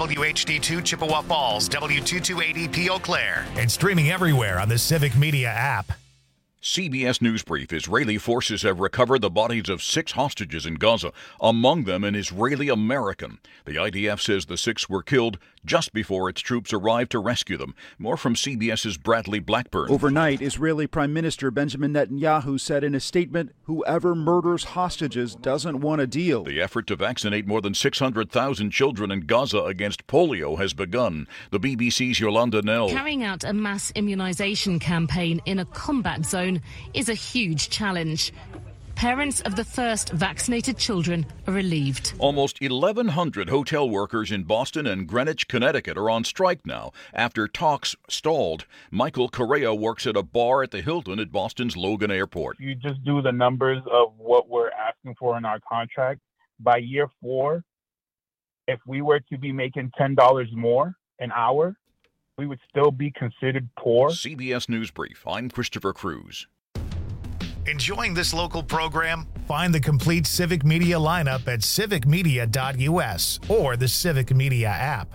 WHD2 Chippewa Falls, W228EP Eau Claire, and streaming everywhere on the Civic Media app. CBS News Brief. Israeli forces have recovered the bodies of 6 hostages in Gaza, among them an Israeli American. The IDF says the 6 were killed just before its troops arrived to rescue them. More from CBS's Bradley Blackburn. Overnight, Israeli Prime Minister Benjamin Netanyahu said in a statement, whoever murders hostages doesn't want a deal. The effort to vaccinate more than 600,000 children in Gaza against polio has begun. The BBC's Yolanda Nell. Carrying out a mass immunization campaign in a combat zone is a huge challenge. Parents of the first vaccinated children are relieved. Almost 1,100 hotel workers in Boston and Greenwich, Connecticut are on strike now after talks stalled. Michael Correa works at a bar at the Hilton at Boston's Logan Airport. You just do the numbers of what we're asking for in our contract. By year 4, if we were to be making $10 more an hour, we would still be considered poor. CBS News Brief. I'm Christopher Cruz. Enjoying this local program? Find the complete Civic Media lineup at civicmedia.us or the Civic Media app.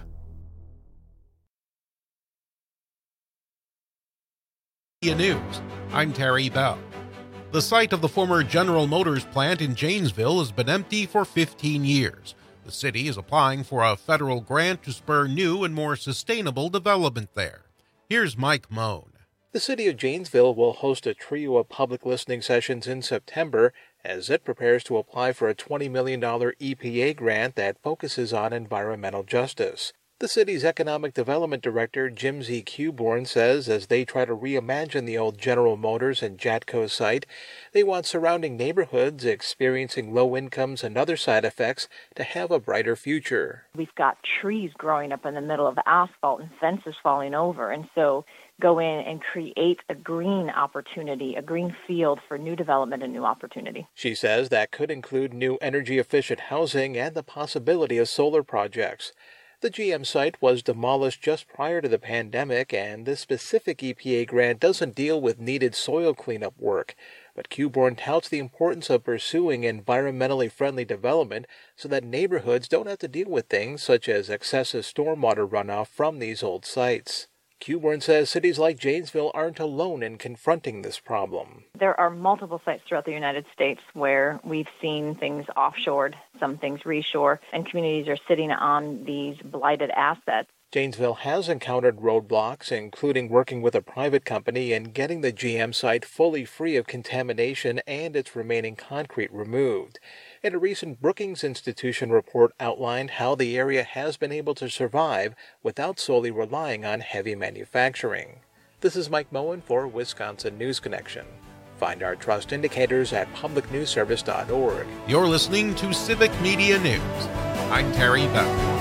News. I'm Terry Bell. The site of the former General Motors plant in Janesville has been empty for 15 years. The city is applying for a federal grant to spur new and more sustainable development there. Here's Mike Moan. The city of Janesville will host a trio of public listening sessions in September as it prepares to apply for a $20 million EPA grant that focuses on environmental justice. The city's economic development director, Jim Z. Cuborn, says as they try to reimagine the old General Motors and Jatco site, they want surrounding neighborhoods experiencing low incomes and other side effects to have a brighter future. We've got trees growing up in the middle of asphalt and fences falling over, and so go in and create a green opportunity, a green field for new development and new opportunity. She says that could include new energy-efficient housing and the possibility of solar projects. The GM site was demolished just prior to the pandemic, and this specific EPA grant doesn't deal with needed soil cleanup work. But Cuborn touts the importance of pursuing environmentally friendly development so that neighborhoods don't have to deal with things such as excessive stormwater runoff from these old sites. Cuborn says cities like Janesville aren't alone in confronting this problem. There are multiple sites throughout the United States where we've seen things offshored, some things reshore, and communities are sitting on these blighted assets. Janesville has encountered roadblocks, including working with a private company and getting the GM site fully free of contamination and its remaining concrete removed. And a recent Brookings Institution report outlined how the area has been able to survive without solely relying on heavy manufacturing. This is Mike Moen for Wisconsin News Connection. Find our trust indicators at publicnewsservice.org. You're listening to Civic Media News. I'm Terry Bell.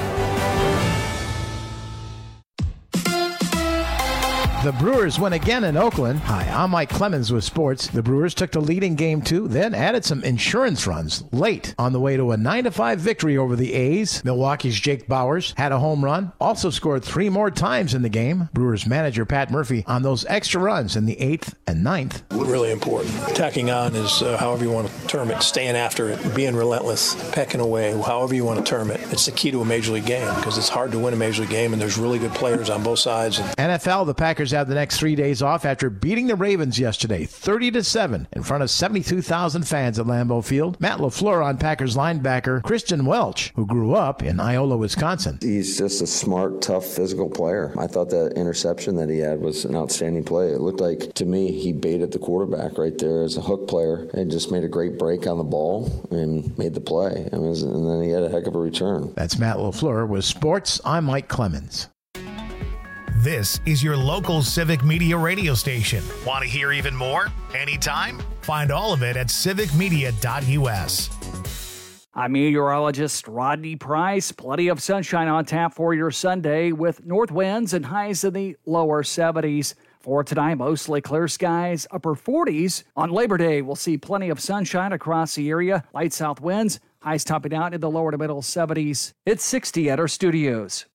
The Brewers win again in Oakland. Hi, I'm Mike Clemens with sports. The Brewers took the lead in Game 2, then added some insurance runs late on the way to a 9-5 victory over the A's. Milwaukee's Jake Bauers had a home run, also scored 3 more times in the game. Brewers manager Pat Murphy on those extra runs in the 8th and 9th. Really important. Tacking on is however you want to term it, staying after it, being relentless, pecking away, however you want to term it. It's the key to a Major League game because it's hard to win a Major League game and there's really good players on both sides. NFL, the Packers have the next 3 days off after beating the Ravens yesterday 30-7 in front of 72,000 fans at Lambeau Field. Matt LaFleur on Packers linebacker Christian Welch, who grew up in Iola, Wisconsin. He's just a smart, tough, physical player. I thought that interception that he had was an outstanding play. It looked like, to me, he baited the quarterback right there as a hook player and just made a great break on the ball and made the play. And then he had a heck of a return. That's Matt LaFleur with sports. I'm Mike Clemens. This is your local Civic Media radio station. Want to hear even more? Anytime? Find all of it at civicmedia.us. I'm meteorologist Rodney Price. Plenty of sunshine on tap for your Sunday with north winds and highs in the lower 70s. For tonight, mostly clear skies, upper 40s. On Labor Day, we'll see plenty of sunshine across the area. Light south winds, highs topping out in the lower to middle 70s. It's 60 at our studios.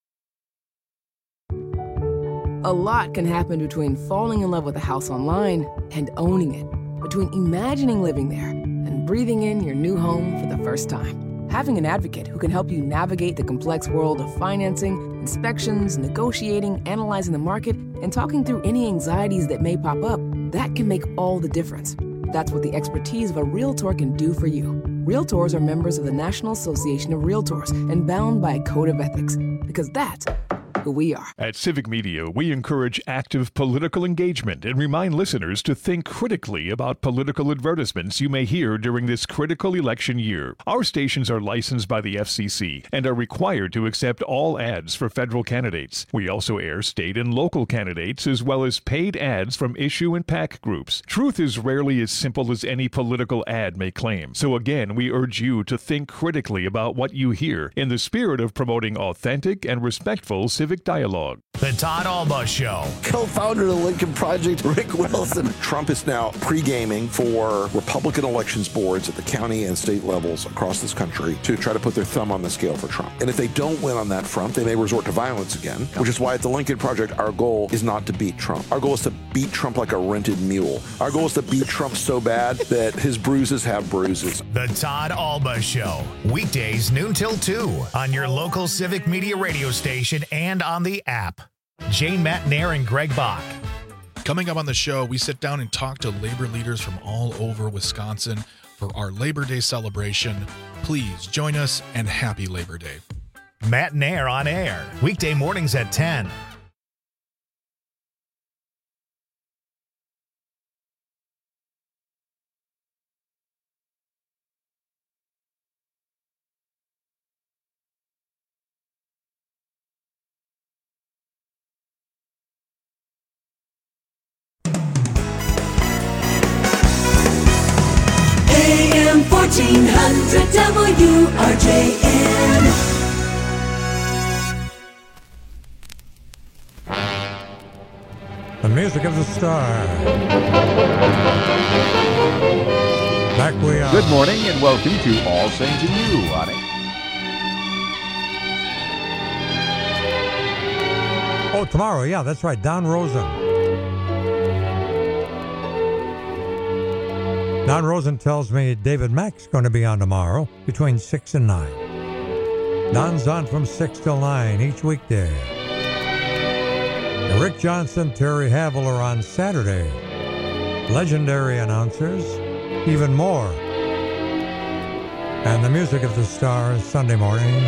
A lot can happen between falling in love with a house online and owning it. Between imagining living there and breathing in your new home for the first time. Having an advocate who can help you navigate the complex world of financing, inspections, negotiating, analyzing the market, and talking through any anxieties that may pop up, that can make all the difference. That's what the expertise of a Realtor can do for you. Realtors are members of the National Association of Realtors and bound by a code of ethics, because that's who we are. At Civic Media, we encourage active political engagement and remind listeners to think critically about political advertisements you may hear during this critical election year. Our stations are licensed by the FCC and are required to accept all ads for federal candidates. We also air state and local candidates as well as paid ads from issue and PAC groups. Truth is rarely as simple as any political ad may claim. So again, we urge you to think critically about what you hear in the spirit of promoting authentic and respectful civic dialogue. The Todd Alba Show. Co-founder of the Lincoln Project, Rick Wilson. Trump is now pre-gaming for Republican elections boards at the county and state levels across this country to try to put their thumb on the scale for Trump. And if they don't win on that front, they may resort to violence again, which is why at the Lincoln Project, our goal is not to beat Trump. Our goal is to beat Trump like a rented mule. Our goal is to beat Trump so bad that his bruises have bruises. The Todd Alba Show. Weekdays noon till 2 on your local Civic Media radio station and on the app. Jane Matnair and Greg Bach. Coming up on the show, we sit down and talk to labor leaders from all over Wisconsin for our Labor Day celebration. Please join us, and happy Labor Day. Matnair on air, weekday mornings at 10. AM 1400 WRJN. The music of the star. Back we are. Good morning and welcome to All Saints and You on it. Oh, tomorrow, yeah, that's right. Don Rosen. Don Rosen tells me David Mack's going to be on tomorrow between 6 and 9. Don's on from 6 till 9 each weekday. Rick Johnson, Terry Havel are on Saturday. Legendary announcers, even more. And the music of the stars Sunday morning.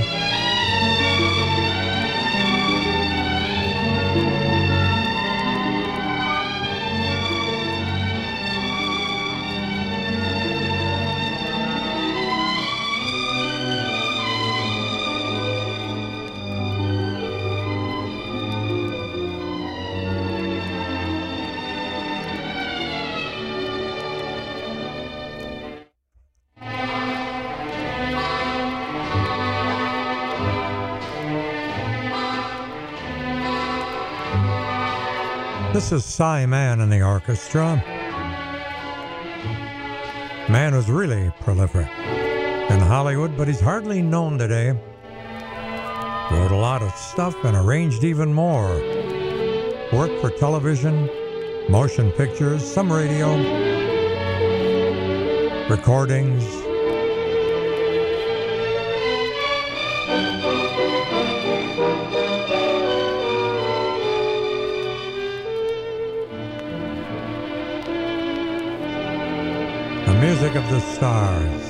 This is Cy Mann in the orchestra. Man was really prolific in Hollywood, but he's hardly known today. Wrote a lot of stuff and arranged even more. Worked for television, motion pictures, some radio, recordings. Music of the stars.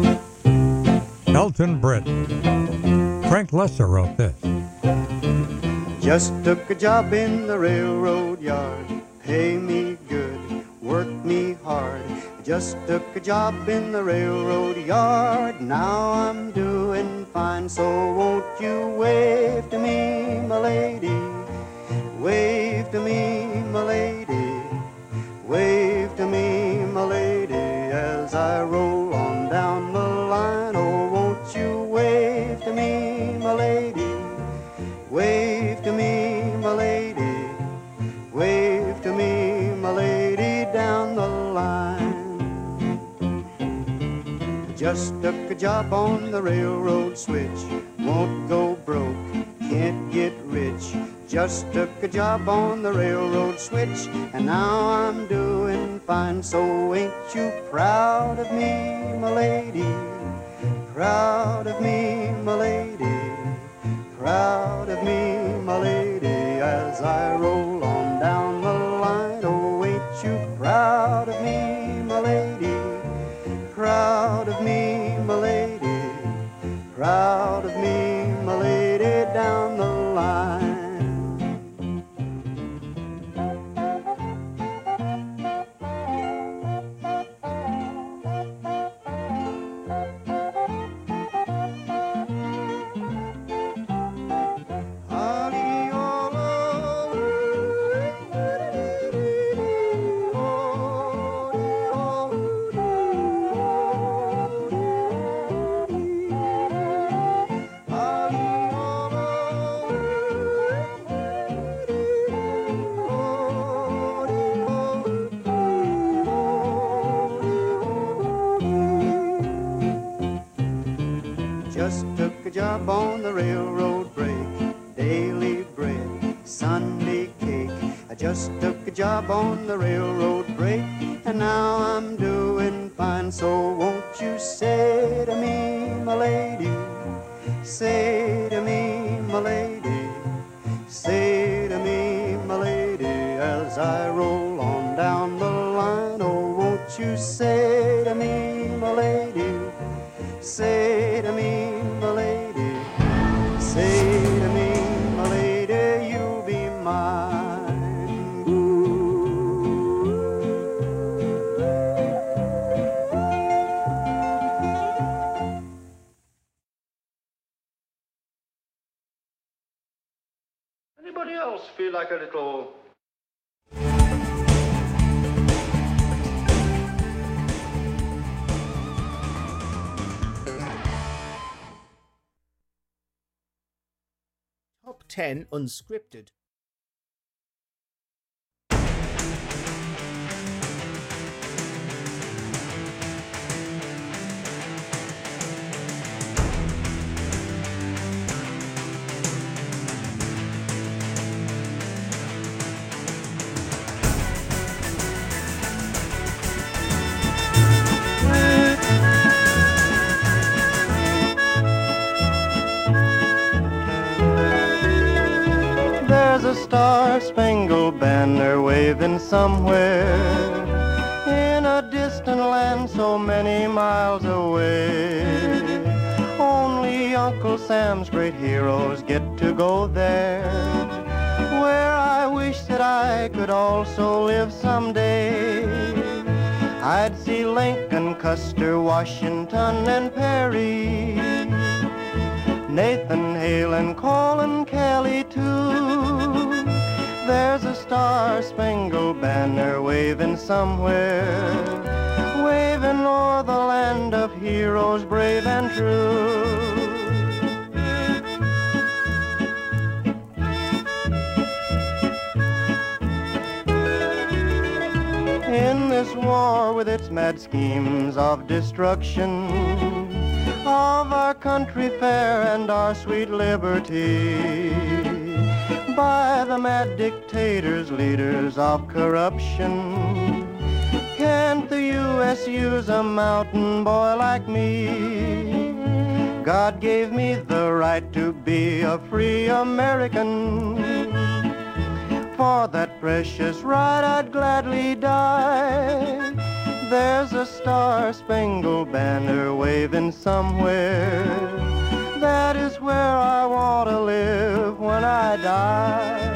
Elton Britt. Frank Lesser wrote this. Just took a job in the railroad yard. Pay me good, work me hard. Just took a job in the railroad yard. Now I'm doing fine, so won't you wave to me, my lady? Wave to me, my lady. Wave to me, my lady. As I roll on down the line, oh, won't you wave to me, my lady? Wave to me, my lady. Wave to me, my lady, down the line. Just took a job on the railroad switch. Won't go broke, can't get rich. Just took a job on the railroad switch, and now I'm doing fine. So ain't you proud of me, my lady? proud of me, my lady, proud of me, my lady, as I roll on down the line. Oh, ain't you proud of me, my lady, proud of me, my lady, proud of me, my lady, down the line. Just took a job on the railroad break, daily bread, Sunday cake. I just took a job on the railroad break, and now I'm doing fine. So won't you say to me, my lady, say to me, my lady, say to me, my lady, as I roll on down the line. Oh, won't you say to me, my lady, say to me, my lady, say to me, my lady, you'll be mine. Anybody else feel like a little... Top 10 Unscripted. There's a star-spangled banner waving somewhere in a distant land so many miles away. Only Uncle Sam's great heroes get to go there, where I wish that I could also live someday. I'd see Lincoln, Custer, Washington, and Perry, Nathan Hale and Colin Kelly too. There's a star-spangled banner waving somewhere, waving o'er the land of heroes brave and true. In this war with its mad schemes of destruction of our country fair and our sweet liberty, by the mad dictators, leaders of corruption, can't the U.S. use a mountain boy like me? God gave me the right to be a free American. For that precious right I'd gladly die. There's a star-spangled banner waving somewhere. That is where I want to live when I die.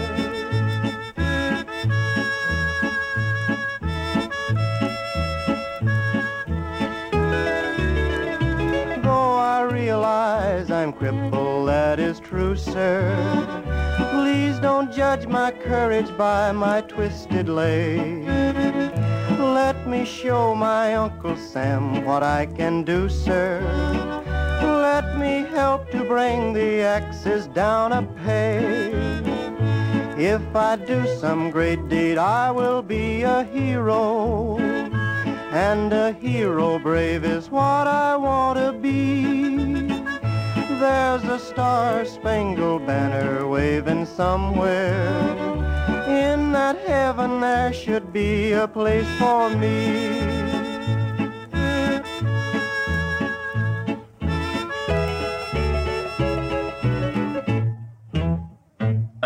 Though I realize I'm crippled, that is true, sir. Please don't judge my courage by my twisted leg. Let me show my Uncle Sam what I can do, sir. Let me help to bring the axes down a peg. If I do some great deed, I will be a hero. And a hero brave is what I want to be. There's a star-spangled banner waving somewhere. In that heaven there should be a place for me.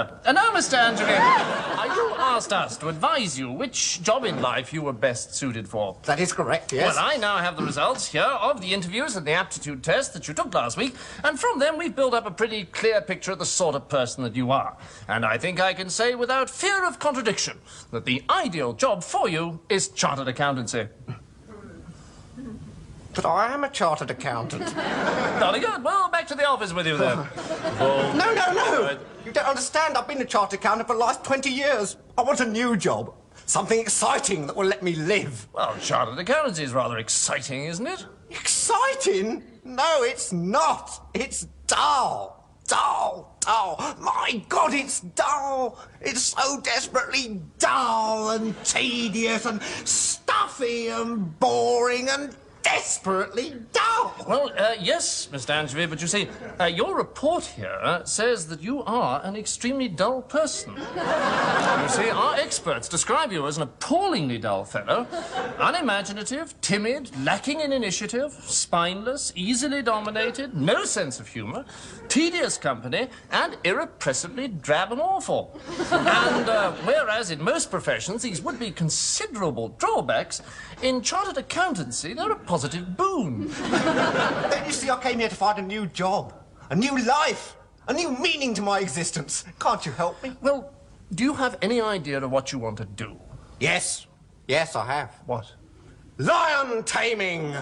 Now, Mr. Angeli, you asked us to advise you which job in life you were best suited for. That is correct, yes. Well, I now have the results here of the interviews and the aptitude test that you took last week, and from them we've built up a pretty clear picture of the sort of person that you are. And I think I can say without fear of contradiction that the ideal job for you is chartered accountancy. But I am a chartered accountant. Jolly good. Well, back to the office with you then. No. You don't understand. I've been a chartered accountant for the last 20 years. I want a new job. Something exciting that will let me live. Well, chartered accountancy is rather exciting, isn't it? Exciting? No, it's not. It's dull. Dull. My God, it's dull. It's so desperately dull and tedious and stuffy and boring and desperately dull. Well, yes, Mr. Angevin, but you see, your report here says that you are an extremely dull person. You see, our experts describe you as an appallingly dull fellow, unimaginative, timid, lacking in initiative, spineless, easily dominated, no sense of humour, tedious company, and irrepressibly drab and awful. And whereas in most professions these would be considerable drawbacks, in chartered accountancy they're a positive boon. Then you see, I came here to find a new job, a new life, a new meaning to my existence. Can't you help me? Well, do you have any idea of what you want to do? Yes, I have. What? Lion taming!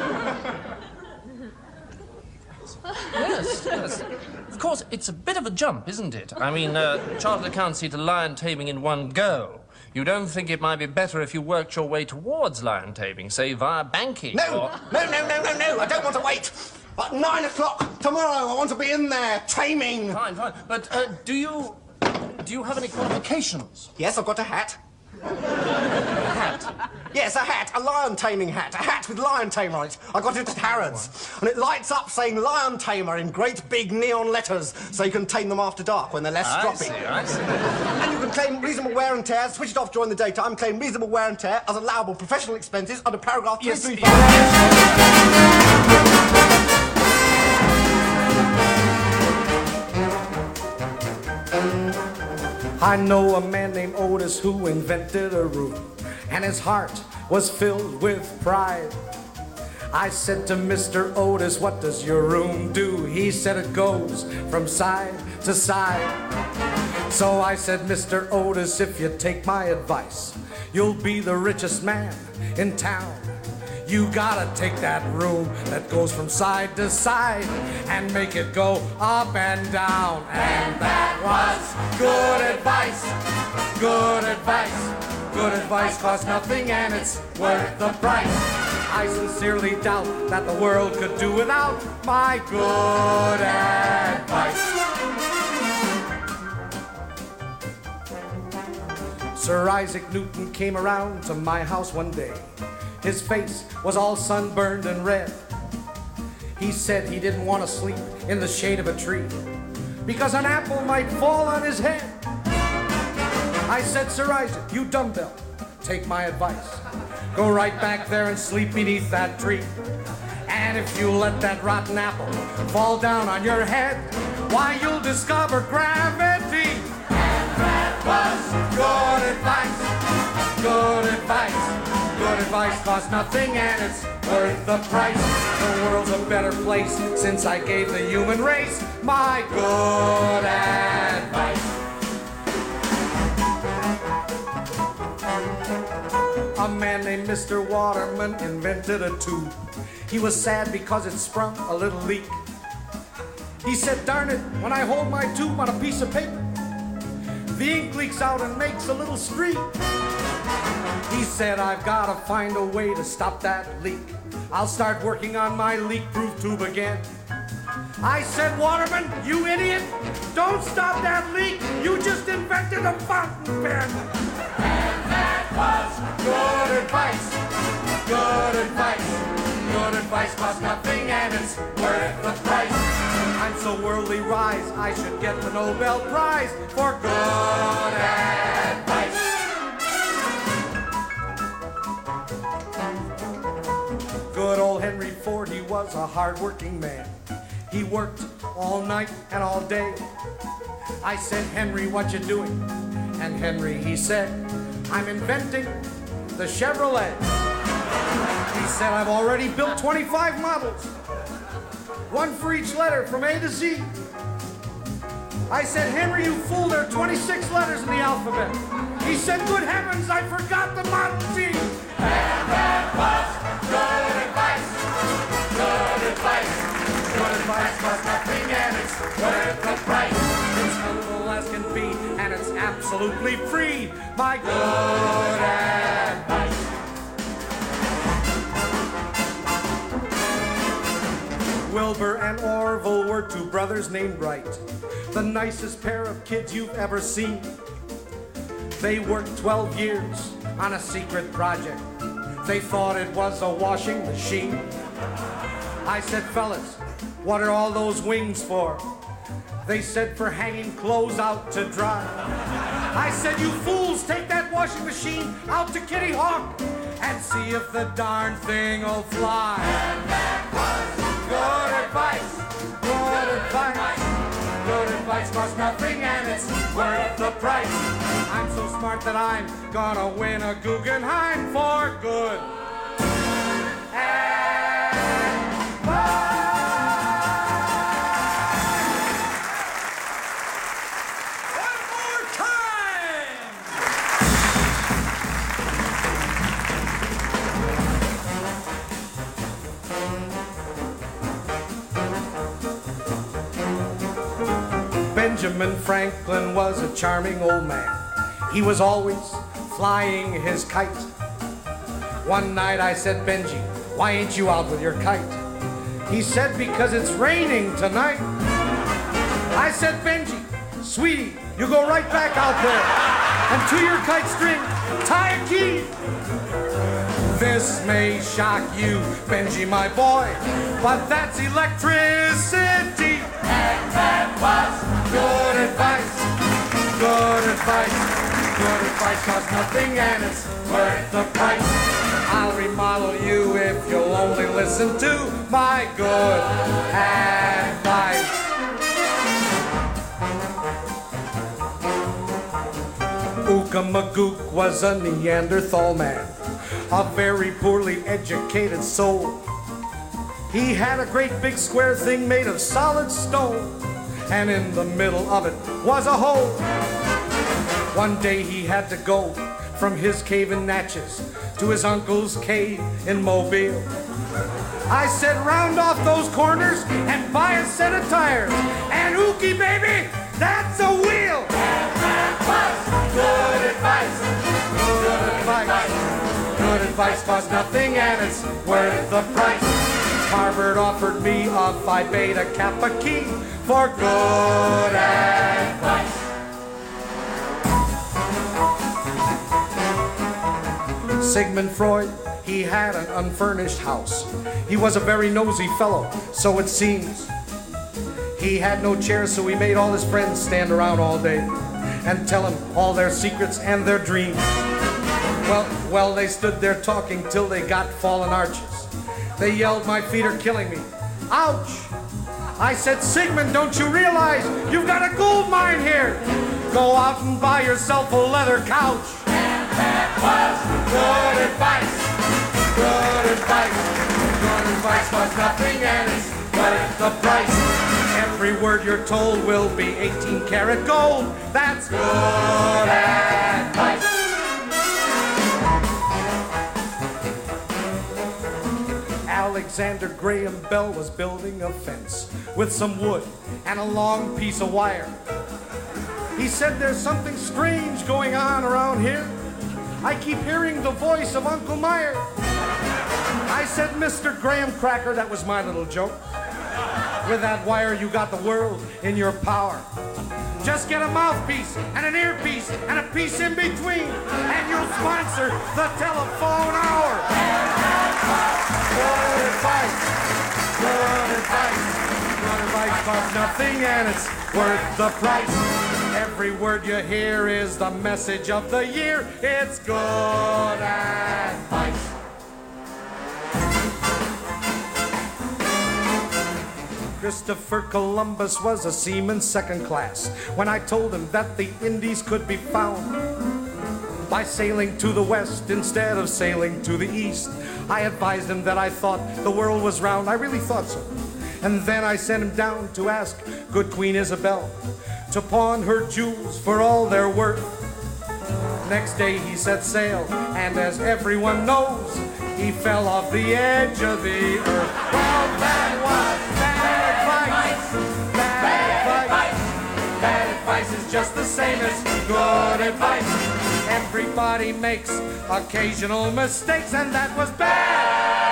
Yes. Of course, it's a bit of a jump, isn't it? I mean, chartered accountancy to lion taming in one go. You don't think it might be better if you worked your way towards lion taming, say, via banking? No, I don't want to wait. At 9 o'clock tomorrow, I want to be in there, taming. Fine. But do you have any qualifications? Yes, I've got a hat. A hat? Yes, a hat, a lion taming hat, a hat with lion tamer on it. I got it at Harrods, and it lights up saying lion tamer in great big neon letters, so you can tame them after dark when they're less stroppy. I see. And you can claim reasonable wear and tear, switch it off during the daytime, claim reasonable wear and tear as allowable professional expenses under paragraph 335. I know a man named Otis who invented a room, and his heart was filled with pride. I said to Mr. Otis, what does your room do? He said it goes from side to side. So I said, Mr. Otis, if you take my advice, you'll be the richest man in town. You gotta take that room that goes from side to side and make it go up and down. And that was good advice. Good advice. Good advice costs nothing and it's worth the price. I sincerely doubt that the world could do without my good advice. Sir Isaac Newton came around to my house one day. His face was all sunburned and red. He said he didn't want to sleep in the shade of a tree because an apple might fall on his head. I said, Sir Isaac, you dumbbell, take my advice. Go right back there and sleep beneath that tree. And if you let that rotten apple fall down on your head, why, you'll discover gravity. And that was good advice. Good advice. Good advice costs nothing and it's worth the price. The world's a better place since I gave the human race my good advice. A man named Mr. Waterman invented a tube. He was sad because it sprung a little leak. He said, darn it, when I hold my tube on a piece of paper, the ink leaks out and makes a little streak. He said, I've got to find a way to stop that leak. I'll start working on my leak-proof tube again. I said, Waterman, you idiot, don't stop that leak. You just invented a fountain pen. And that was good advice. Good advice. Good advice costs nothing and it's worth the price. I'm so worldly wise, I should get the Nobel Prize for good advice. Good old Henry Ford, he was a hard-working man. He worked all night and all day. I said, Henry, what you doing? And Henry, he said, I'm inventing the Chevrolet. He said, I've already built 25 models, one for each letter from A to Z. I said, Henry, you fool, there are 26 letters in the alphabet. He said, good heavens, I forgot the Model T. And that was good advice. Good advice. Good advice costs nothing and it's worth the price. It's helpful as can be and it's absolutely free. My good advice. Wilbur and Orville were two brothers named Wright, the nicest pair of kids you've ever seen. They worked 12 years on a secret project. They thought it was a washing machine. I said, fellas, what are all those wings for? They said, for hanging clothes out to dry. I said, you fools, take that washing machine out to Kitty Hawk and see if the darn thing will fly. And that was good advice. Good advice. Good advice costs nothing and it's worth the price. I'm so smart that I'm gonna win a Guggenheim for good Benjamin Franklin was a charming old man. He was always flying his kite. One night I said, Benji, why ain't you out with your kite? He said, because it's raining tonight. I said, Benji, sweetie, you go right back out there and to your kite string, tie a key. This may shock you, Benji, my boy, but that's electricity. And that was good advice. Good advice. Good advice costs nothing and it's worth the price. I'll remodel you if you'll only listen to my good advice. Ookamagook was a Neanderthal man, a very poorly educated soul. He had a great big square thing made of solid stone, and in the middle of it was a hole. One day he had to go from his cave in Natchez to his uncle's cave in Mobile. I said, round off those corners and buy a set of tires. And Ookie, baby, that's a wheel. And that was good advice. Good advice. Good advice costs nothing and it's worth the price. Harvard offered me a Phi Beta Kappa key for good advice. Sigmund Freud, he had an unfurnished house. He was a very nosy fellow, so it seems. He had no chairs, so he made all his friends stand around all day and tell him all their secrets and their dreams. Well, they stood there talking till they got fallen arches. They yelled, my feet are killing me. Ouch! I said, Sigmund, don't you realize you've got a gold mine here? Go out and buy yourself a leather couch. And that was good advice. Good advice. Good advice costs nothing and it's worth the price. Every word you're told will be 18 karat gold. That's good advice. Alexander Graham Bell was building a fence with some wood and a long piece of wire. He said, there's something strange going on around here. I keep hearing the voice of Uncle Meyer. I said, Mr. Graham Cracker, that was my little joke. With that wire, you got the world in your power. Just get a mouthpiece and an earpiece and a piece in between, and you'll sponsor the telephone hour. Good advice. Good advice. Good advice costs nothing and it's worth the price. Every word you hear is the message of the year. It's good advice. Christopher Columbus was a seaman second class when I told him that the Indies could be found by sailing to the west instead of sailing to the east. I advised him that I thought the world was round. I really thought so. And then I sent him down to ask good Queen Isabel to pawn her jewels for all they're worth. Next day he set sail, and as everyone knows, he fell off the edge of the earth. Well, that was bad advice. Bad advice. Bad advice is just the same as good advice. Everybody makes occasional mistakes, and that was bad.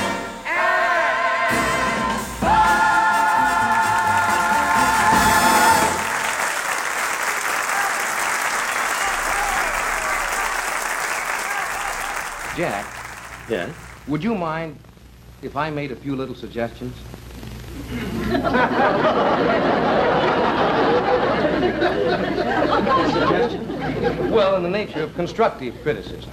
Jack. Yes? Would you mind if I made a few little suggestions? Suggestions? Well, in the nature of constructive criticism.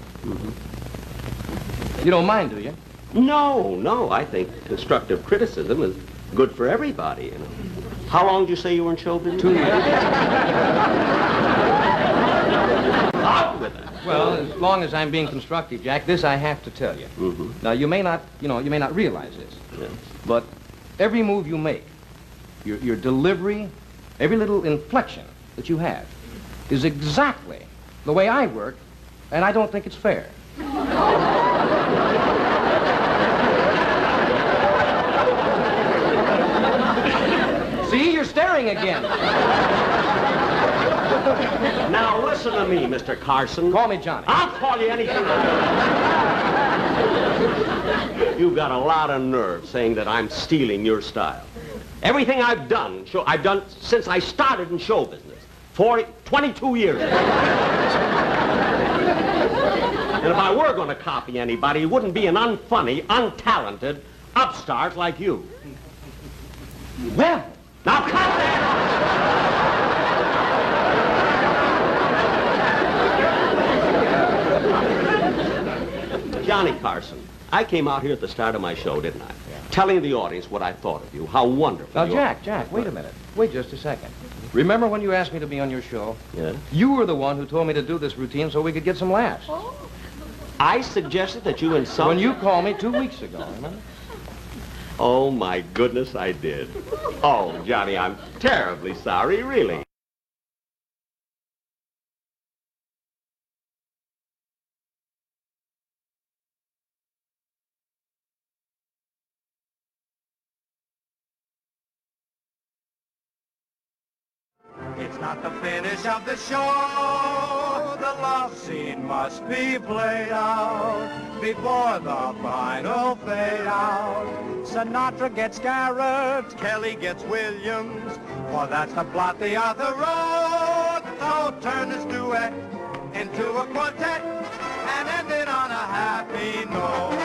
You don't mind, do you? No. I think constructive criticism is good for everybody, you know. How long did you say you were in show business? 2 years. Out with it. Well, as long as I'm being constructive, Jack, this I have to tell you. Now, you may not realize this, but every move you make, your delivery, every little inflection that you have is exactly the way I work, and I don't think it's fair. See, you're staring again. Now, listen to me, Mr. Carson. Call me Johnny. I'll call you anything. You've got a lot of nerve saying that I'm stealing your style. Everything I've done since I started in show business, 22 years ago. And if I were going to copy anybody, it wouldn't be an unfunny, untalented upstart like you. Well, now come there! Johnny Carson, I came out here at the start of my show, didn't I? Telling the audience what I thought of you, how wonderful Now, Jack, wait a minute. Wait just a second. Remember when you asked me to be on your show? Yeah? You were the one who told me to do this routine so we could get some laughs. I suggested that you insult... When you called me 2 weeks ago, remember? Oh, my goodness, I did. Oh, Johnny, I'm terribly sorry, really. It's not the finish of the show. The love scene must be played out before the final fade out. Sinatra gets Garrett, Kelly gets Williams, for that's the plot the author wrote. So turn this duet into a quartet and end it on a happy note.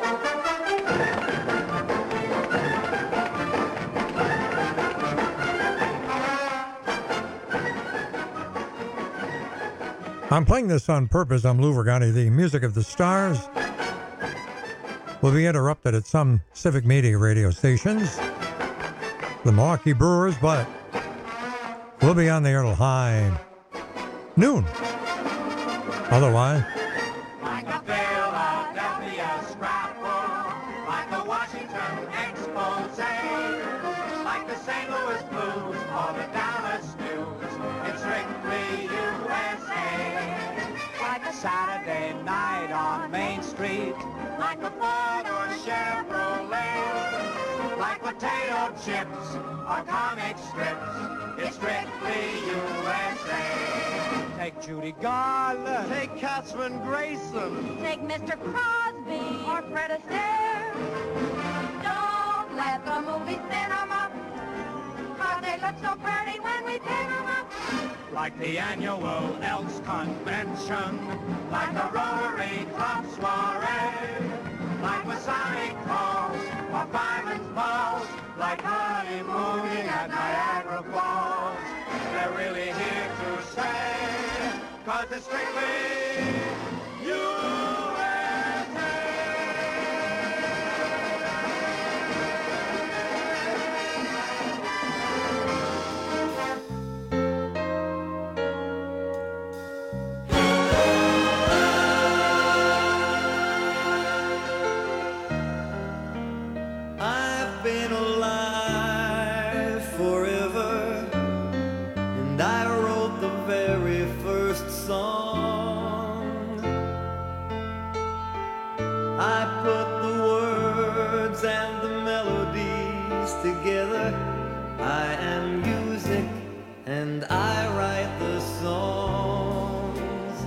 I'm playing this on purpose. I'm Lou Vergani. The music of the stars will be interrupted at some civic media radio stations. The Milwaukee Brewers, but we'll be on the air till high noon. Otherwise, Like a Philadelphia scrapbook, like the Washington expose, like the St. Louis Blues or the Dallas News, it's strictly USA. Like a Saturday night on Main Street, like a Ford or Chevrolet, like potato chips or comic strips, it's strictly USA. Take Judy Garland, take Katherine Grayson, Take Mr. Crosby or Fred Astaire. Don't let the movies spin 'em up, 'cause they look so pretty when we pin 'em up. like the annual Elks Convention, like the Rotary Club soiree, like Masonic calls or firemen's balls, like honeymooning at Niagara Falls. They're really here to stay, 'cause it's strictly USA. and the melodies together. I am music and I write the songs.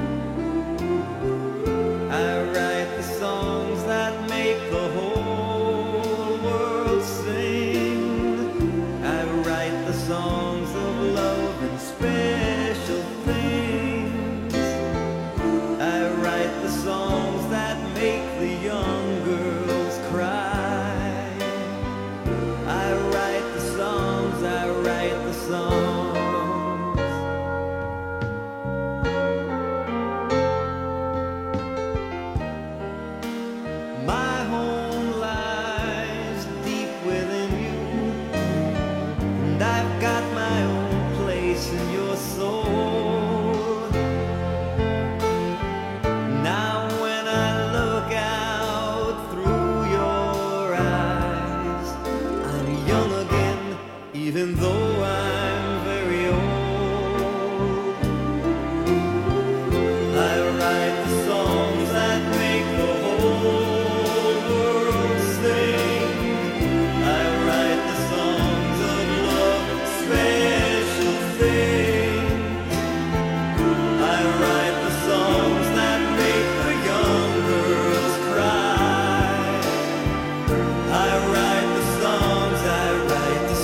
I write the songs that make the whole world sing. I write the songs of love and special things. I write the songs that make the young girls cry. I write the songs, I write the songs. My home lies deep within you, and I've got my own place in your soul. Now when I look out through your eyes, I'm young again, even though I'm very old. I write the songs that make the whole world sing. I write the songs of love, special things. I write the songs that make the young girls cry. I write the songs, I write the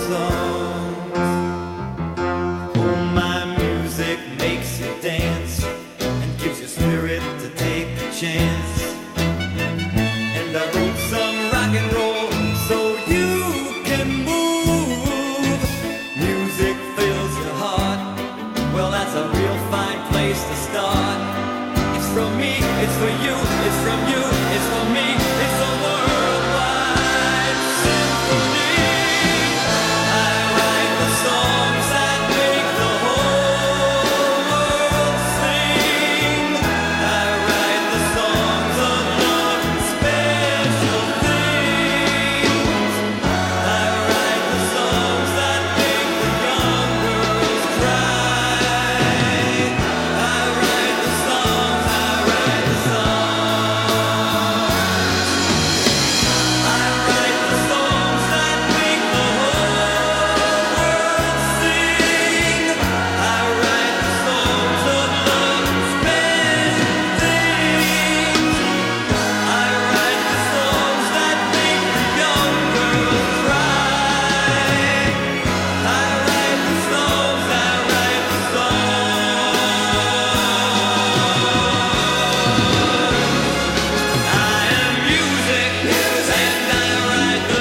songs. Oh, my music makes you dance and gives you spirit to take a chance. And I wrote some rock and roll so you can move. Music fills your heart. Well, that's a real fine place to start. It's from me, it's for you, it's from you, it's for me, it's a worldwide symphony. I write the songs that make the whole world sing. I write the songs of love and special things. I write the songs that make the young girls cry. I write the songs, I write the songs. I write the songs that make the whole world sing. I write the songs of love and special things. I write the songs that make the young girls cry. I write the songs, I write the songs. I am music, and I write the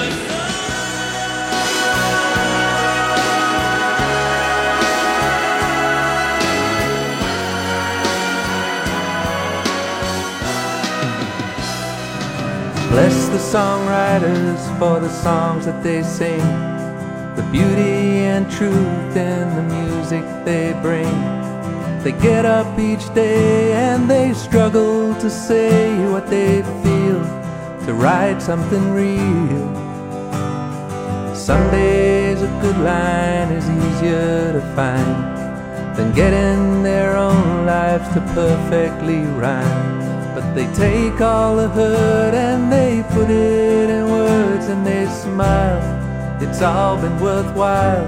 Bless the songwriters for the songs that they sing, the beauty and truth in the music they bring. They get up each day and they struggle to say what they feel, to write something real. Some days a good line is easier to find than getting their own lives to perfectly rhyme. But they take all the hurt and they put it in words and they smile. It's all been worthwhile.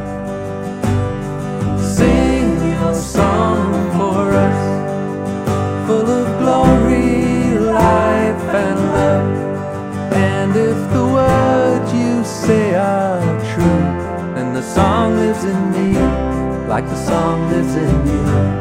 Sing your song for us, full of glory, life and love. And if the words you say are true, then the song lives in me, like the song lives in you.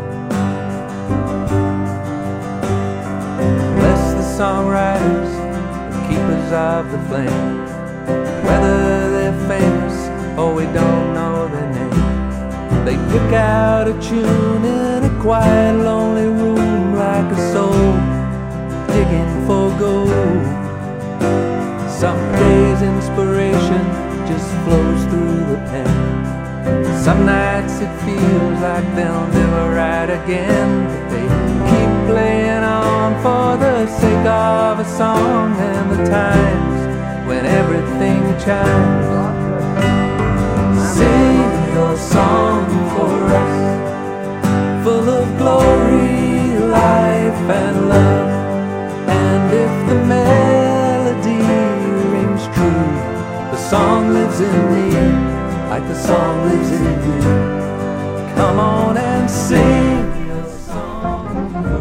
Songwriters, the keepers of the flame, whether they're famous or we don't know their name, they pick out a tune in a quiet, lonely room like a soul digging for gold. Some days inspiration just flows through the pen. Some nights it feels like they'll never write again, but they keep playing on for the sake of a song and the times when everything chimes. Sing your song for us, full of glory, life and love. And if the melody and sing a song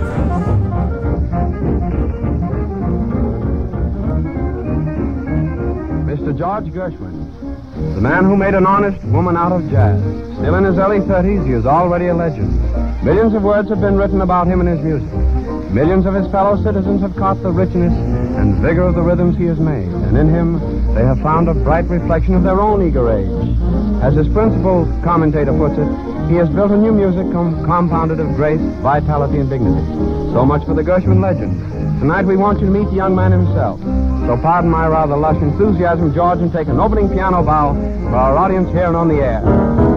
Mr. George Gershwin, the man who made an honest woman out of jazz. Still in his early 30s, he is already a legend. Millions of words have been written about him and his music. Millions of his fellow citizens have caught the richness and vigor of the rhythms he has made, and in him they have found a bright reflection of their own eager age. As his principal commentator puts it, he has built a new music compounded of grace, vitality, and dignity. So much for the Gershwin legend. Tonight we want you to meet the young man himself. So pardon my rather lush enthusiasm, George, and take an opening piano bow for our audience here and on the air.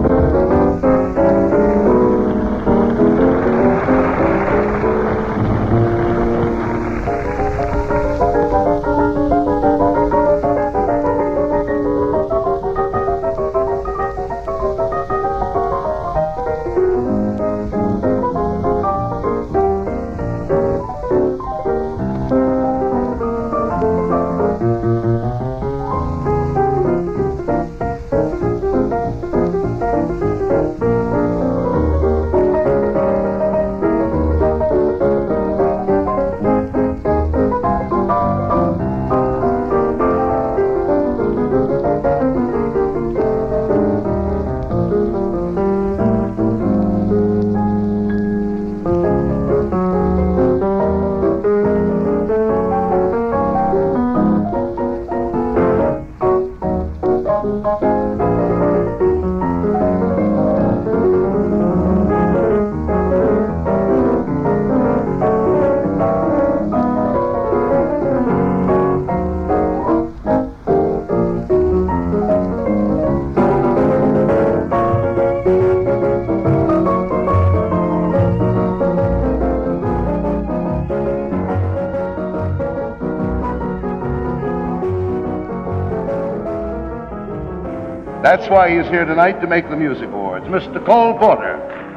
That's why he's here tonight to make the music awards. Mr. Cole Porter.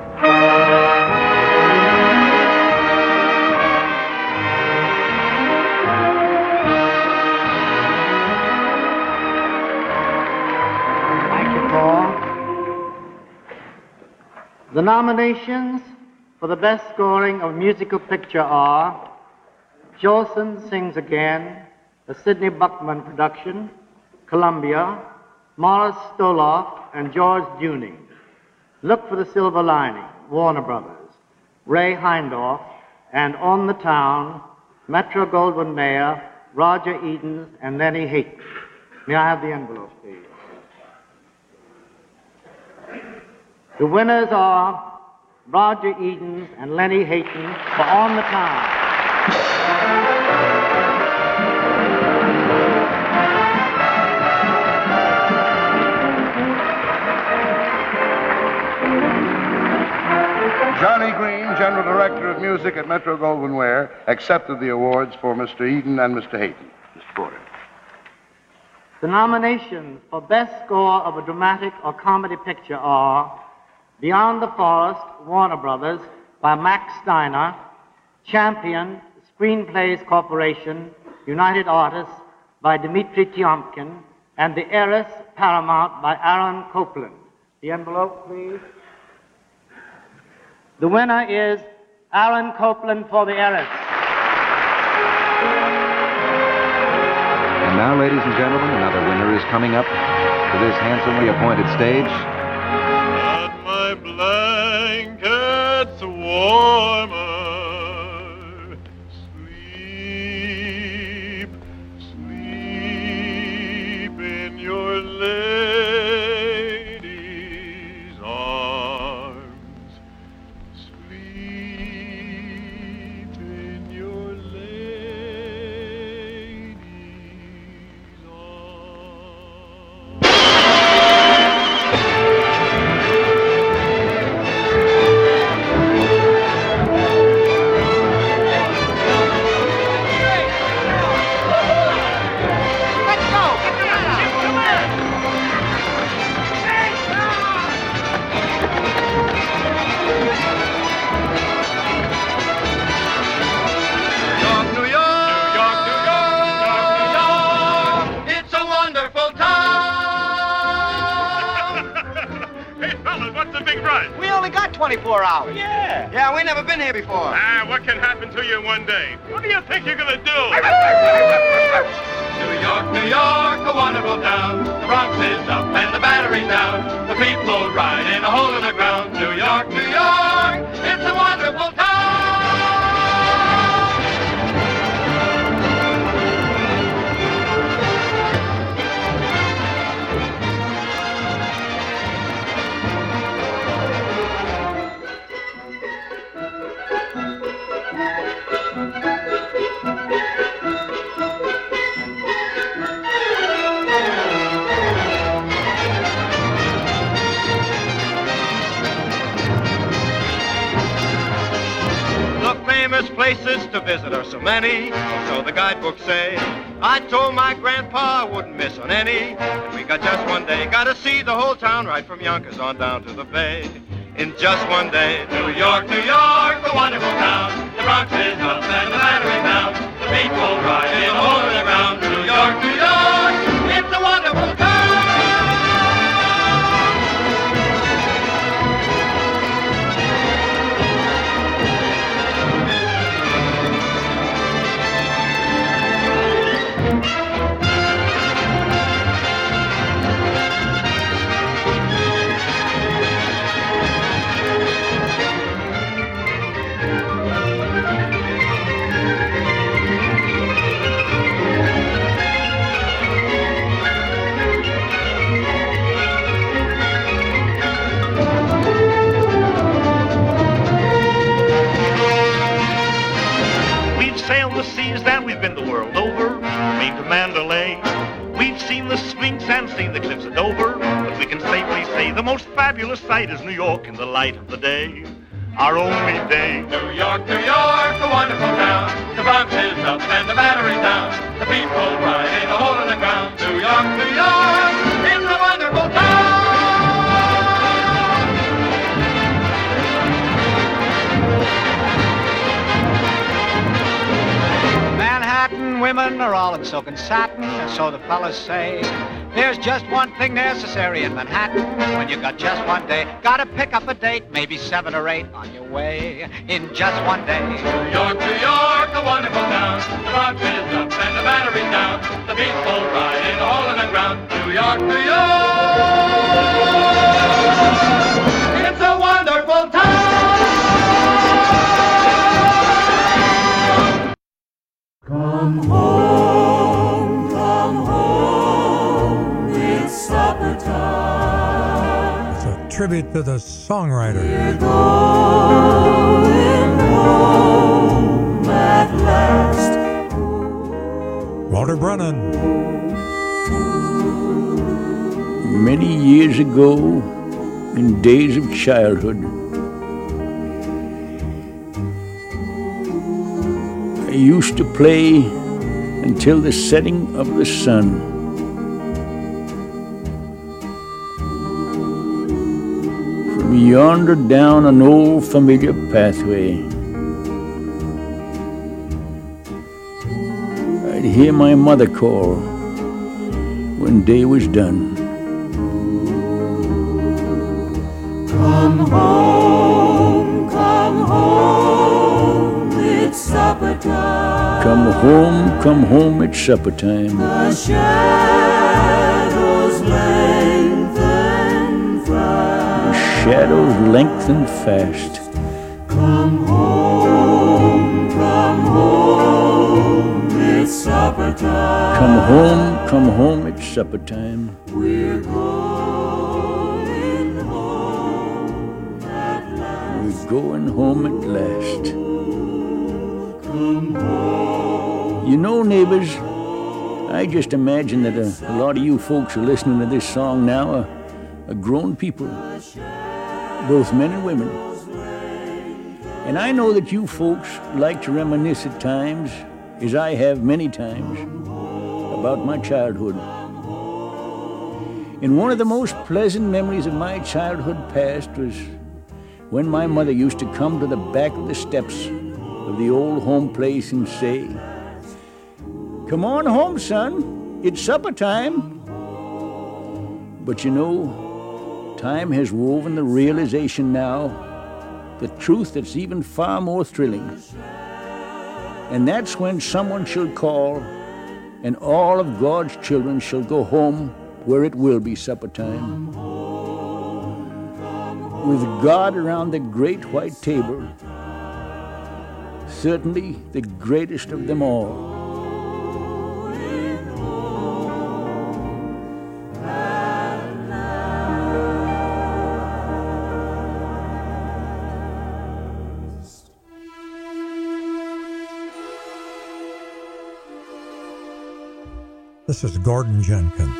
Thank you, Paul. The nominations for the best scoring of a musical picture are Jolson Sings Again, a Sidney Buckman production, Columbia, Morris Stoloff, and George Duning. Look for the Silver Lining, Warner Brothers, Ray Hindorf, and On the Town, Metro-Goldwyn-Mayer, Roger Edens, and Lenny Hayton. May I have the envelope, please? The winners are Roger Edens and Lenny Hayton for On the Town. Johnny Green, General Director of Music at Metro-Goldwyn-Mayer, accepted the awards for Mr. Eden and Mr. Hayton. Mr. Porter. The nominations for Best Score of a Dramatic or Comedy Picture are Beyond the Forest, Warner Brothers, by Max Steiner, Champion, Screenplays Corporation, United Artists, by Dmitri Tiomkin, and The Heiress, Paramount, by Aaron Copland. The envelope, please. The winner is Aaron Copland for The Heiress. And now, ladies and gentlemen, another winner is coming up to this handsomely appointed stage. My blankets warmer. Sleep, sleep in your lady's arms. Sleep in your lady's arms. tour, Ollie? Yeah. Yeah, we never been here before. What can happen to you in one day? What do you think you're gonna do? New York, a wonderful town. The Bronx is up and the Battery's down. The people ride in a hole in the ground. New York, it's a wonderful town. Famous places to visit are so many, so the guidebooks say. I told my grandpa I wouldn't miss on any, and we got just one day. Gotta see the whole town right from Yonkers on down to the Bay. In just one day, New York, the wonderful town. The Bronx is up and the Battery's down. The people ride in a hole in the ground. New York, it's a wonderful town. Sailed the seas and we've been the world over, Maine to Mandalay. We've seen the Sphinx and seen the cliffs of Dover, but we can safely say the most fabulous sight is New York in the light of the day. Our only day. New York, a wonderful town. The Bronx is up and the Battery's down. The people ride in a hole in the ground. New York, it's a wonderful town. Manhattan women are all in silk and satin, so the fellas say. There's just one thing necessary in Manhattan when you got just one day. Gotta pick up a date, maybe 7 or 8 on your way in just one day. New York, a wonderful town. The Bronx is up and the Battery's down. The people ride in a hole in the ground. New York, it's a wonderful town. Come home, it's supper time. It's a tribute to the songwriter. We're going home at last. Walter Brennan. Many years ago, in days of childhood, I used to play until the setting of the sun. From yonder down an old familiar pathway, I'd hear my mother call when day was done. Come home, it's supper time. Come home, it's supper time. The shadows lengthen fast. The shadows lengthen fast. Come home, it's supper time. Come home, it's supper time. We're going home at last. We're going home at last. Come home. You know, neighbors, I just imagine that a lot of you folks who are listening to this song now are grown people, both men and women. And I know that you folks like to reminisce at times, as I have many times, about my childhood. And one of the most pleasant memories of my childhood past was when my mother used to come to the back of the steps of the old home place and say, "Come on home, son, it's supper time." But you know, time has woven the realization now the truth that's even far more thrilling. And that's when someone shall call, and all of God's children shall go home where it will be supper time. With God around the great white table, certainly the greatest of them all. This is Gordon Jenkins.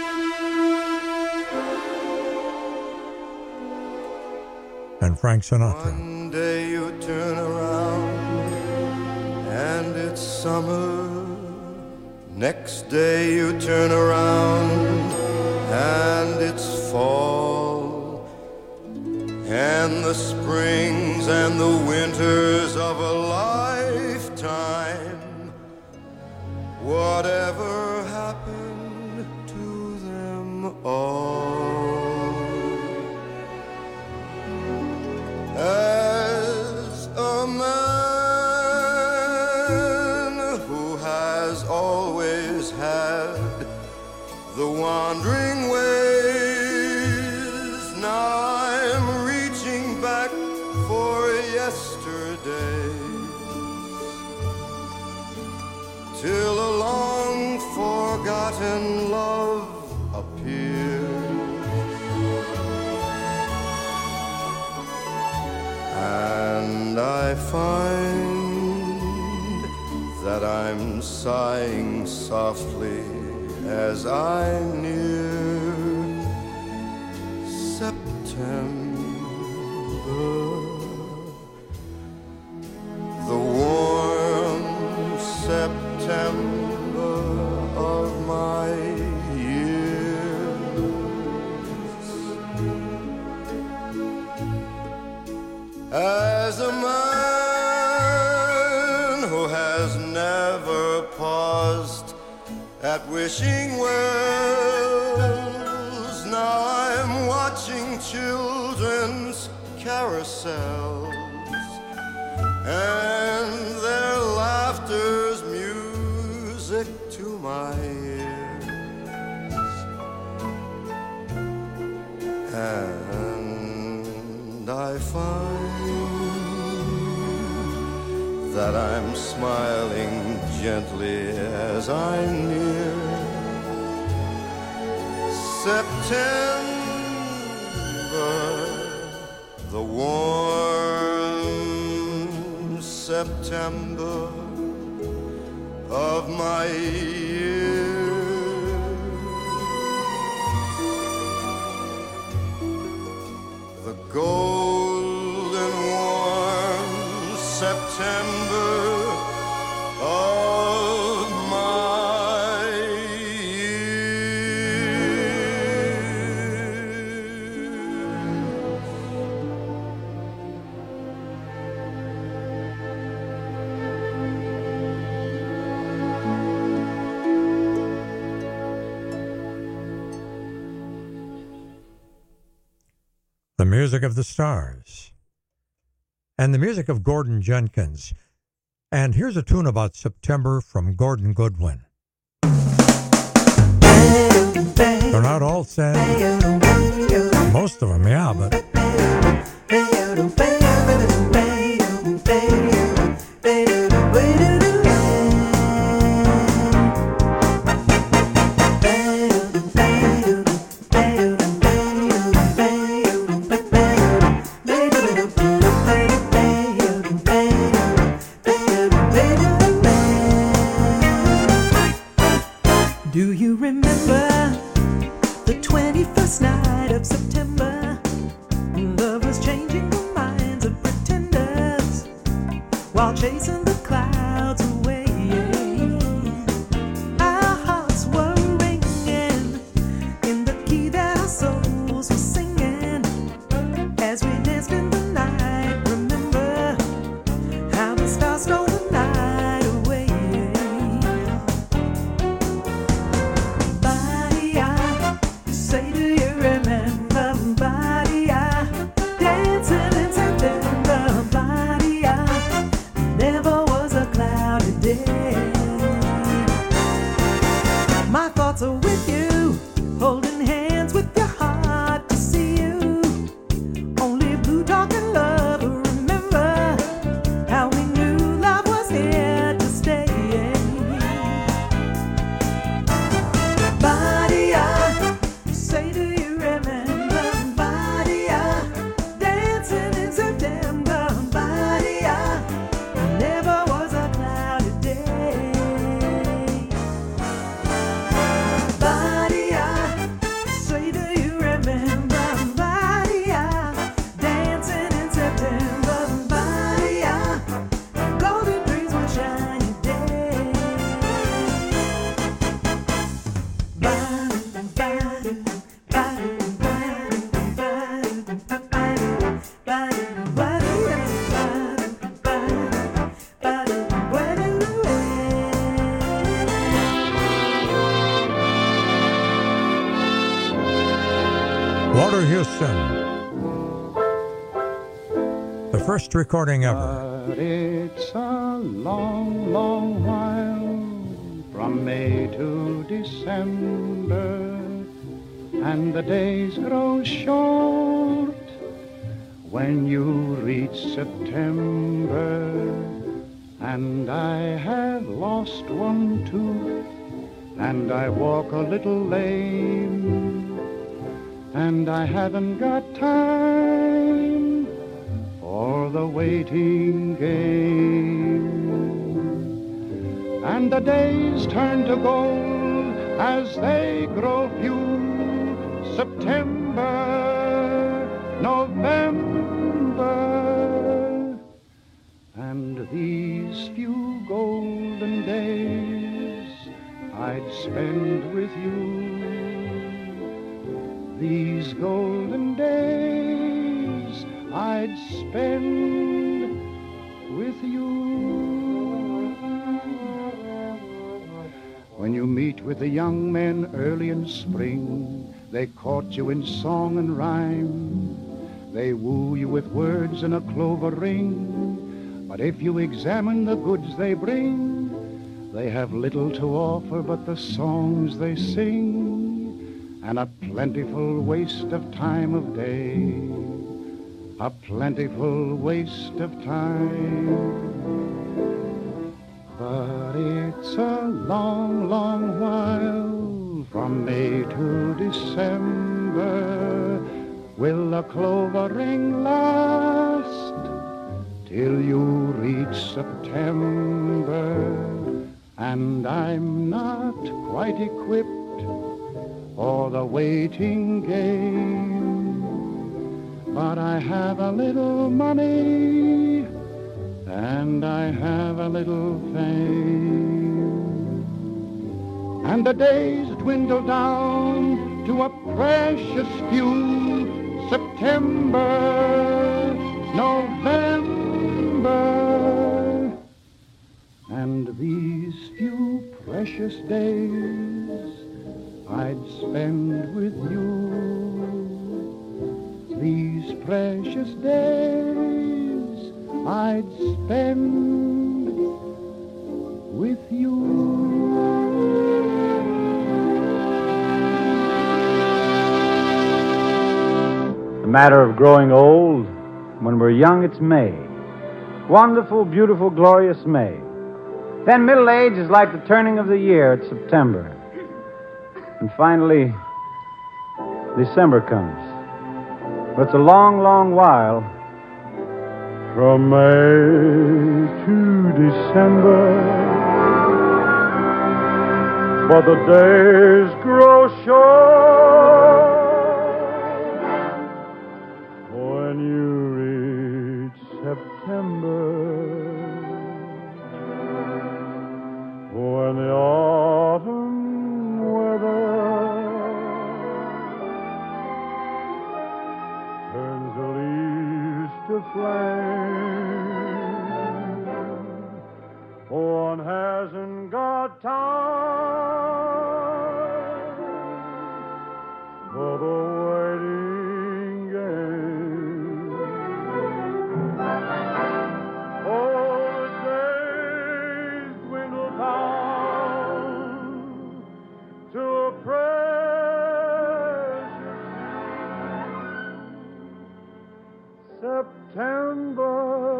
And Frank Sinatra. One day you turn around and it's summer. Next day you turn around and it's fall. And the springs and the winters of a lifetime, whatever happened to them all? As a man who has always had the wandering ways, now I'm reaching back for yesterday, till a long forgotten love appears. And I find that I'm sighing softly as I near September, the warm September of my years. As a man who has never paused at wishing wells, now I'm watching children's carousels, and their laughter's music to my ears. And I find that I'm smiling gently as I near September, the warm September of my years. The golden warm September of my The music of the stars. And the music of Gordon Jenkins. And here's a tune about September from Gordon Goodwin. They're not all sad. Most of them, yeah, but... Do you remember the 21st night of September? Lovers changing the minds of pretenders while chasing the clouds away. Our hearts were ringing in the key that our souls were singing as we danced in the night. Remember how the stars stole the night away. Say, do you remember, buddy, dancing in September? Houston. The first recording ever. But it's a long, long while from May to December, and the days grow short when you reach September. And I have lost one tooth, and I walk a little lame, and I haven't got time for the waiting game. And the days turn to gold as they grow few. September, November, and these few golden days I'd spend with you. These golden days I'd spend with you. When you meet with the young men early in spring, they court you in song and rhyme. They woo you with words and a clover ring. But if you examine the goods they bring, they have little to offer but the songs they sing, and a plentiful waste of time of day, a plentiful waste of time. But it's a long, long while from May to December. Will the clover ring last till you reach September? And I'm not quite equipped for the waiting game, but I have a little money and I have a little fame. And the days dwindle down to a precious few. September, November, and these few precious days I'd spend with you. These precious days I'd spend with you. The matter of growing old, when we're young, it's May. Wonderful, beautiful, glorious May. Then middle age is like the turning of the year. It's September. And finally, December comes. But it's a long, long while from May to December. For the days grow short when you reach September, when the autumn weather turns the leaves to flame. One hasn't got time for the waiting game. Oh, the days dwindle down to a precious September,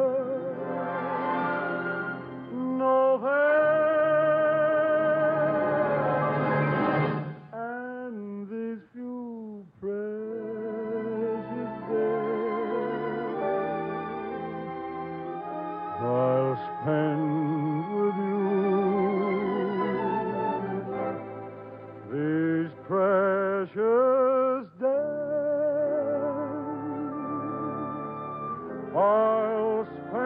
November, and these few precious days I'll spend with you. These precious days I'll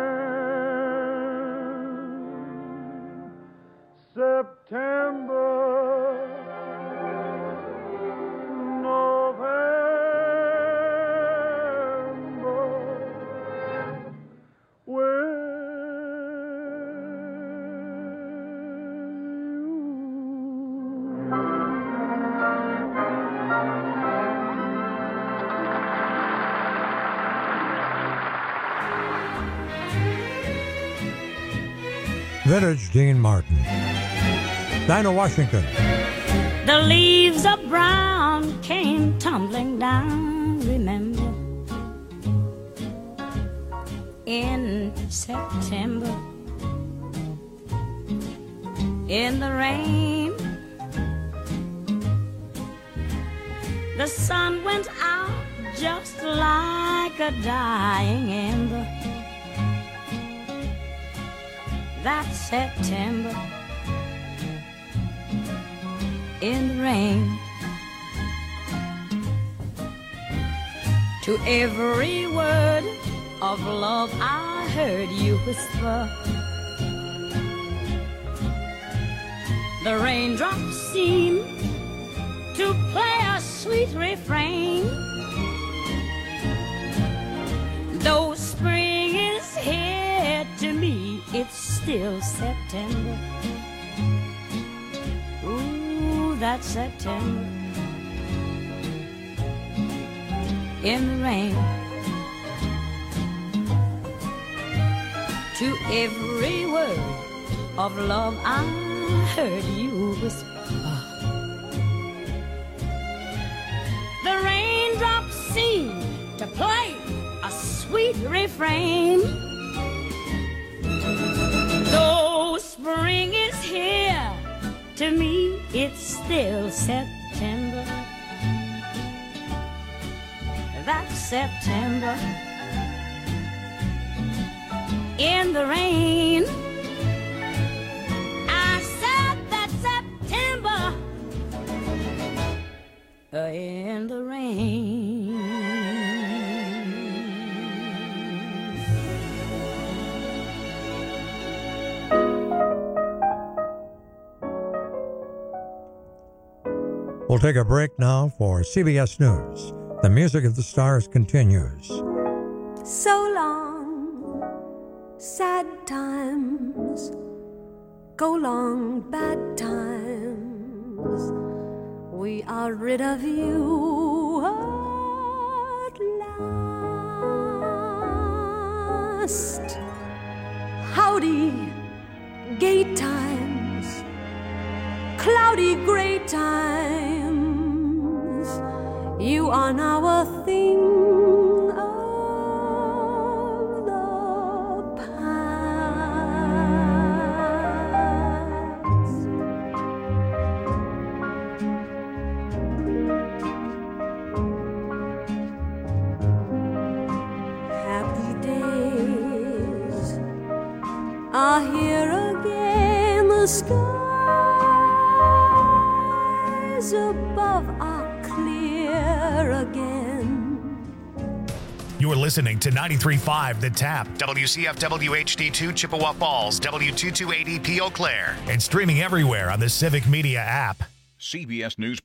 spend September, November with Vintage Dean Martin. Dinah Washington. The leaves of brown came tumbling down, remember, in September, in the rain. The sun went out just like a dying ember. That September, in the rain. To every word of love I heard you whisper, the raindrops seem to play a sweet refrain. Though spring is here, to me it's still September. Ooh, that's September in the rain. To every word of love I heard you whisper, the raindrops seem to play a sweet refrain. Though spring is here, to me it's still September. That's September in the rain. I said that's September in the rain. We'll take a break now for CBS News. The Music of the Stars continues. So long, sad times, go long, bad times. We are rid of you at last. Howdy, gay times, cloudy gray times. You are now a thing of the past. Happy days are here again. The skies above are clear again. You are listening to 93.5 The Tap, WCFW HD2 Chippewa Falls, W228EP Eau Claire, and streaming everywhere on the Civic Media app. CBS News